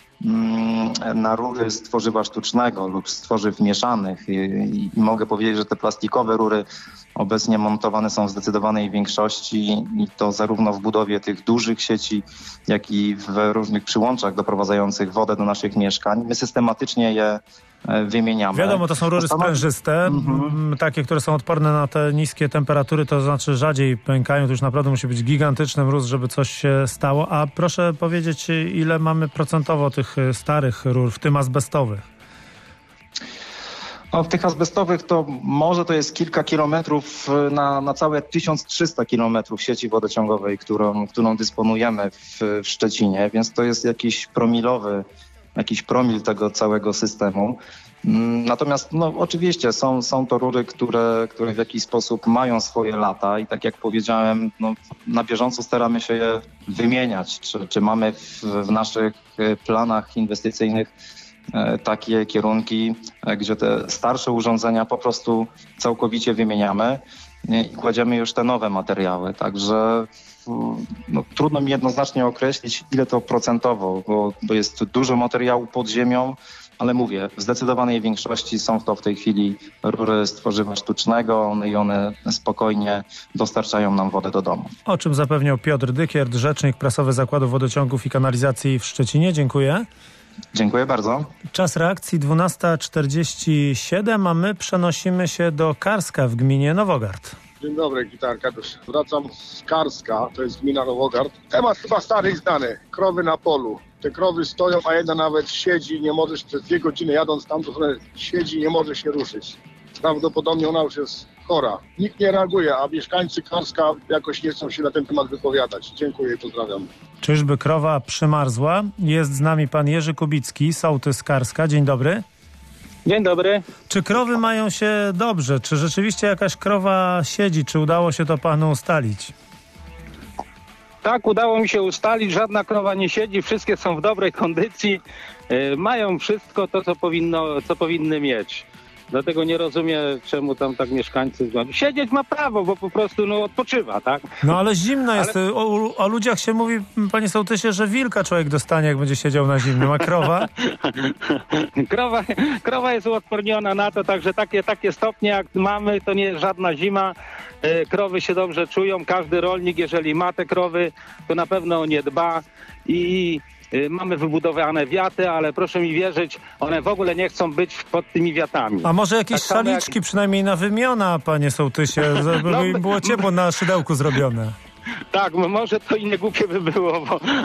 na rury z tworzywa sztucznego lub z tworzyw mieszanych i mogę powiedzieć, że te plastikowe rury obecnie montowane są w zdecydowanej większości i to zarówno w budowie tych dużych sieci, jak i w różnych przyłączach doprowadzających wodę do naszych mieszkań. My systematycznie je wymieniamy. Wiadomo, to są rury sprężyste, takie, które są odporne na te niskie temperatury, to znaczy rzadziej pękają, to już naprawdę musi być gigantyczny mróz, żeby coś się stało. A proszę powiedzieć, ile mamy procentowo tych starych rur, w tym azbestowych? W tych azbestowych to może to jest kilka kilometrów na całe 1300 kilometrów sieci wodociągowej, którą dysponujemy w Szczecinie, więc to jest jakiś promil tego całego systemu. Natomiast oczywiście są to rury, które w jakiś sposób mają swoje lata i tak jak powiedziałem, na bieżąco staramy się je wymieniać. Czy mamy w naszych planach inwestycyjnych takie kierunki, gdzie te starsze urządzenia po prostu całkowicie wymieniamy i kładziemy już te nowe materiały. Także trudno mi jednoznacznie określić, ile to procentowo, bo jest dużo materiału pod ziemią, ale mówię, w zdecydowanej większości są to w tej chwili rury z tworzywa sztucznego i one spokojnie dostarczają nam wodę do domu. O czym zapewniał Piotr Dykiert, rzecznik prasowy Zakładu Wodociągów i Kanalizacji w Szczecinie. Dziękuję. Dziękuję bardzo. Czas reakcji 12:47, a my przenosimy się do Karska w gminie Nowogard. Dzień dobry, Gitarka. Wracam z Karska, to jest gmina Nowogard. Temat chyba stary i znany. Krowy na polu. Te krowy stoją, a jedna nawet siedzi, nie może przez 2 godziny jadąc tam, to siedzi, nie może się ruszyć. Prawdopodobnie ona już jest chora. Nikt nie reaguje, a mieszkańcy Karska jakoś nie chcą się na ten temat wypowiadać. Dziękuję i pozdrawiam. Czyżby krowa przymarzła? Jest z nami pan Jerzy Kubicki, sołtys Karska. Dzień dobry. Dzień dobry. Czy krowy mają się dobrze? Czy rzeczywiście jakaś krowa siedzi? Czy udało się to panu ustalić? Tak, udało mi się ustalić. Żadna krowa nie siedzi. Wszystkie są w dobrej kondycji. Mają wszystko to, co powinny mieć. Dlatego nie rozumiem, czemu tam tak mieszkańcy... Siedzieć ma prawo, bo po prostu odpoczywa, tak? No ale zimno jest. O ludziach się mówi, panie sołtysie, że wilka człowiek dostanie, jak będzie siedział na zimnym, a krowa? Krowa jest uodporniona na to, także takie stopnie jak mamy, to nie jest żadna zima. Krowy się dobrze czują. Każdy rolnik, jeżeli ma te krowy, to na pewno o nie dba i... Mamy wybudowane wiaty, ale proszę mi wierzyć, one w ogóle nie chcą być pod tymi wiatami. A może jakieś szaliczki przynajmniej na wymiona, panie sołtysie, żeby im było ciepło na szydełku zrobione? Tak, może to i nie głupie by było,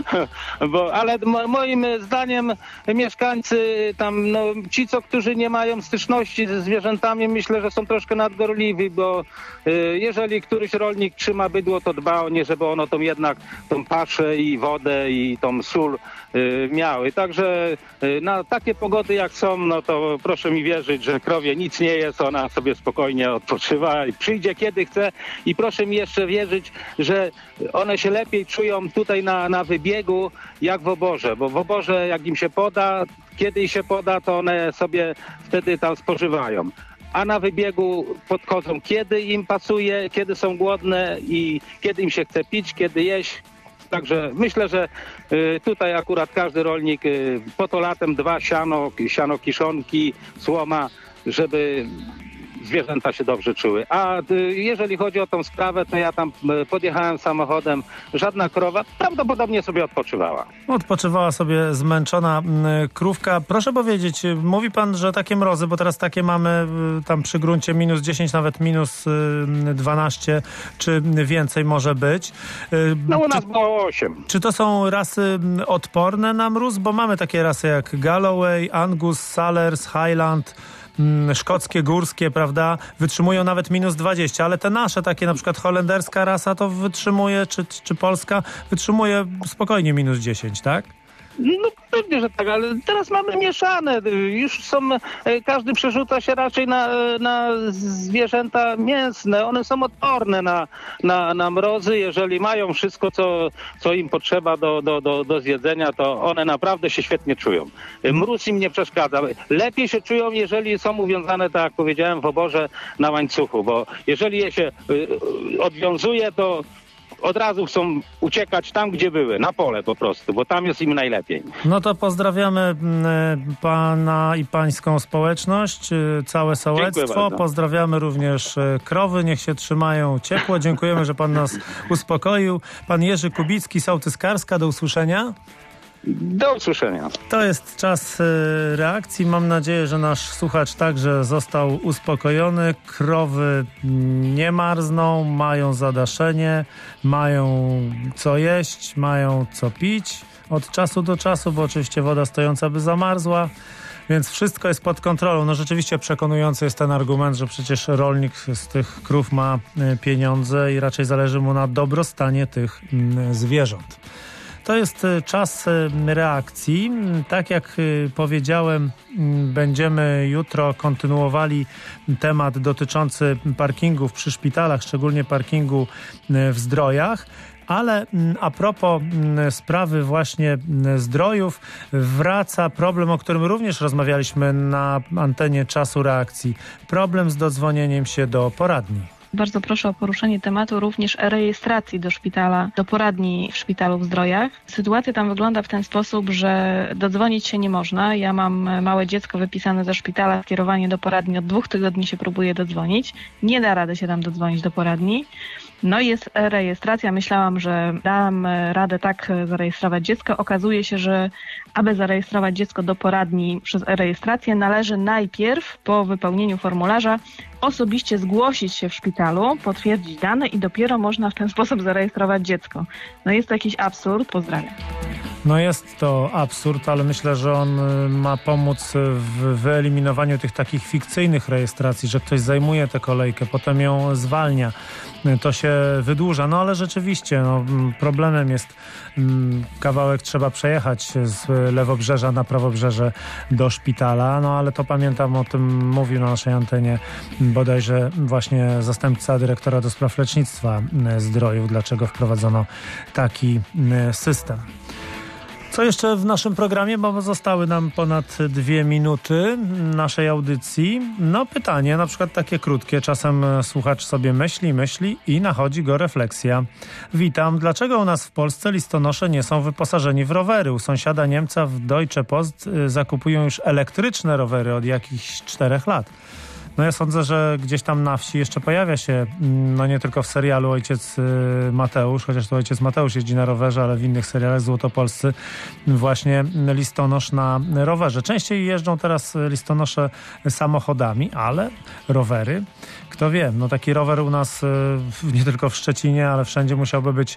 ale moim zdaniem mieszkańcy tam, ci, którzy nie mają styczności ze zwierzętami, myślę, że są troszkę nadgorliwi, bo jeżeli któryś rolnik trzyma bydło, to dba o nie, żeby ono tą paszę i wodę i tą sól miały. Także na takie pogody jak są, no to proszę mi wierzyć, że krowie nic nie jest, ona sobie spokojnie odpoczywa i przyjdzie kiedy chce i proszę mi jeszcze wierzyć, że one się lepiej czują tutaj na wybiegu jak w oborze, bo w oborze jak im się poda, kiedy się poda, to one sobie wtedy tam spożywają. A na wybiegu podchodzą, kiedy im pasuje, kiedy są głodne i kiedy im się chce pić, kiedy jeść. Także myślę, że tutaj akurat każdy rolnik po to latem dwa siano kiszonki, słoma, żeby zwierzęta się dobrze czuły. A jeżeli chodzi o tą sprawę, to ja tam podjechałem samochodem, żadna krowa prawdopodobnie sobie odpoczywała. Odpoczywała sobie zmęczona krówka. Proszę powiedzieć, mówi pan, że takie mrozy, bo teraz takie mamy tam przy gruncie -10, nawet -12, czy więcej może być. No u nas było 8. Czy to są rasy odporne na mróz? Bo mamy takie rasy jak Galloway, Angus, Salers, Highland, szkockie, górskie, prawda, wytrzymują nawet -20, ale te nasze takie, na przykład holenderska rasa to wytrzymuje, czy polska, wytrzymuje spokojnie -10, tak? No pewnie, że tak, ale teraz mamy mieszane. Już każdy przerzuca się raczej na zwierzęta mięsne. One są odporne na mrozy. Jeżeli mają wszystko, co im potrzeba do zjedzenia, to one naprawdę się świetnie czują. Mróz im nie przeszkadza. Lepiej się czują, jeżeli są uwiązane, tak jak powiedziałem, w oborze na łańcuchu, bo jeżeli je się odwiązuje, to od razu chcą uciekać tam, gdzie były, na pole po prostu, bo tam jest im najlepiej. No to pozdrawiamy pana i pańską społeczność, całe sołectwo. Pozdrawiamy również krowy, niech się trzymają ciepło. Dziękujemy, że pan nas uspokoił. Pan Jerzy Kubicki, sołtys Karska, do usłyszenia. Do usłyszenia. To jest czas reakcji. Mam nadzieję, że nasz słuchacz także został uspokojony. Krowy nie marzną, mają zadaszenie, mają co jeść, mają co pić od czasu do czasu, bo oczywiście woda stojąca by zamarzła. Więc wszystko jest pod kontrolą. No rzeczywiście przekonujący jest ten argument, że przecież rolnik z tych krów ma pieniądze i raczej zależy mu na dobrostanie tych zwierząt. To jest czas reakcji. Tak jak powiedziałem, będziemy jutro kontynuowali temat dotyczący parkingów przy szpitalach, szczególnie parkingu w Zdrojach. Ale a propos sprawy właśnie zdrojów, wraca problem, o którym również rozmawialiśmy na antenie Czasu Reakcji. Problem z dodzwonieniem się do poradni. Bardzo proszę o poruszenie tematu również rejestracji do szpitala, do poradni w szpitalu w Zdrojach. Sytuacja tam wygląda w ten sposób, że dodzwonić się nie można. Ja mam małe dziecko wypisane ze szpitala, skierowanie do poradni od 2 tygodni się próbuję dodzwonić. Nie da rady się tam dodzwonić do poradni. No i jest rejestracja. Myślałam, że dam radę tak zarejestrować dziecko. Okazuje się, że aby zarejestrować dziecko do poradni przez rejestrację, należy najpierw po wypełnieniu formularza osobiście zgłosić się w szpitalu, potwierdzić dane i dopiero można w ten sposób zarejestrować dziecko. No jest to jakiś absurd. Pozdrawiam. No jest to absurd, ale myślę, że on ma pomóc w wyeliminowaniu tych takich fikcyjnych rejestracji, że ktoś zajmuje tę kolejkę, potem ją zwalnia. To się wydłuża, no ale rzeczywiście problemem jest kawałek trzeba przejechać z Lewobrzeża na Prawobrzeże do szpitala, no ale to pamiętam, o tym mówił na naszej antenie bodajże właśnie zastępca dyrektora do spraw lecznictwa Zdrojów, dlaczego wprowadzono taki system. Co jeszcze w naszym programie, bo zostały nam ponad 2 minuty naszej audycji. No pytanie, na przykład takie krótkie. Czasem słuchacz sobie myśli i nachodzi go refleksja. Witam. Dlaczego u nas w Polsce listonosze nie są wyposażeni w rowery? U sąsiada Niemca w Deutsche Post zakupują już elektryczne rowery od jakichś 4 lat. No ja sądzę, że gdzieś tam na wsi jeszcze pojawia się, no nie tylko w serialu Ojciec Mateusz, chociaż to Ojciec Mateusz jeździ na rowerze, ale w innych serialach złotopolscy właśnie listonosz na rowerze. Częściej jeżdżą teraz listonosze samochodami, ale rowery, kto wie, no taki rower u nas nie tylko w Szczecinie, ale wszędzie musiałby być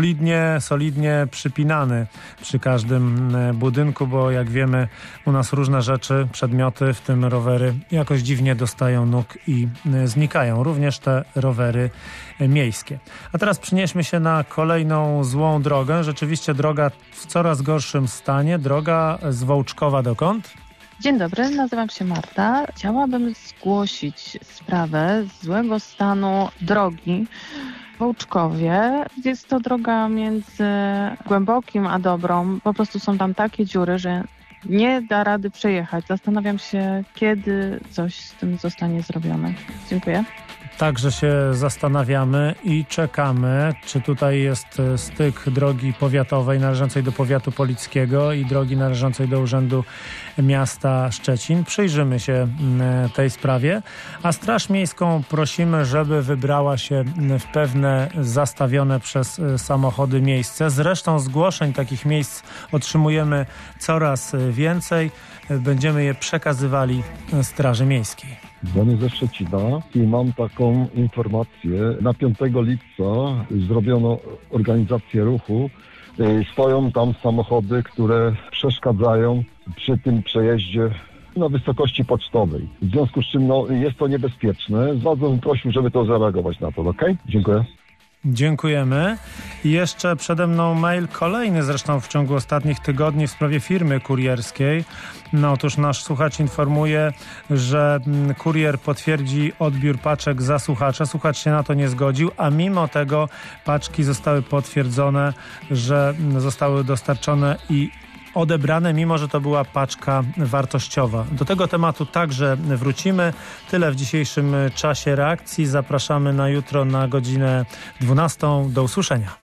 solidnie przypinany przy każdym budynku, bo jak wiemy, u nas różne rzeczy, przedmioty, w tym rowery, jakoś dziwnie dostają nóg i znikają. Również te rowery miejskie. A teraz przenieśmy się na kolejną złą drogę. Rzeczywiście droga w coraz gorszym stanie. Droga z Wołczkowa dokąd? Dzień dobry, nazywam się Marta. Chciałabym zgłosić sprawę złego stanu drogi w Wołczkowie. Jest to droga między Głębokim a Dobrą. Po prostu są tam takie dziury, że nie da rady przejechać. Zastanawiam się, kiedy coś z tym zostanie zrobione. Dziękuję. Także się zastanawiamy i czekamy, czy tutaj jest styk drogi powiatowej należącej do powiatu polickiego i drogi należącej do Urzędu Miasta Szczecin. Przyjrzymy się tej sprawie, a Straż Miejską prosimy, żeby wybrała się w pewne zastawione przez samochody miejsce. Zresztą zgłoszeń takich miejsc otrzymujemy coraz więcej. Będziemy je przekazywali Straży Miejskiej. Dzwonię ze Szczecina i mam taką informację. Na 5 lipca zrobiono organizację ruchu. Stoją tam samochody, które przeszkadzają przy tym przejeździe na wysokości pocztowej. W związku z czym jest to niebezpieczne. Bardzo bym prosił, żeby to zareagować na to. Okej? Dziękuję. Dziękujemy. I jeszcze przede mną mail kolejny zresztą w ciągu ostatnich tygodni w sprawie firmy kurierskiej. No otóż nasz słuchacz informuje, że kurier potwierdzi odbiór paczek za słuchacza. Słuchacz się na to nie zgodził, a mimo tego paczki zostały potwierdzone, że zostały dostarczone i odebrane, mimo że to była paczka wartościowa. Do tego tematu także wrócimy. Tyle w dzisiejszym czasie reakcji. Zapraszamy na jutro na godzinę 12. Do usłyszenia.